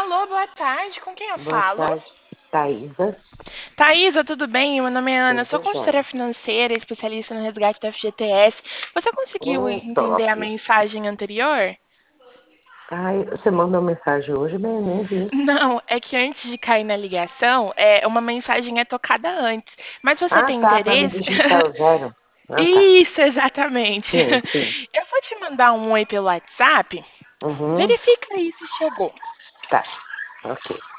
Alô, boa tarde. Com quem eu Boa falo? tarde, Thaisa. Thaisa, tudo bem? Meu nome é Ana, eu sou Tudo consultora jóia? financeira, especialista no resgate do FGTS. Você conseguiu Ô, entender top. a mensagem anterior? Ai, você mandou mensagem hoje, bem, nem vi. Não, é que antes de cair na ligação, uma mensagem é tocada antes. Mas você Ah, tem tá, para me interesse? digitar o zero. Ah, tá. Isso, exatamente. Sim, sim. Eu vou te mandar um oi pelo WhatsApp. Uhum, Verifica aí se chegou. tá. Ok.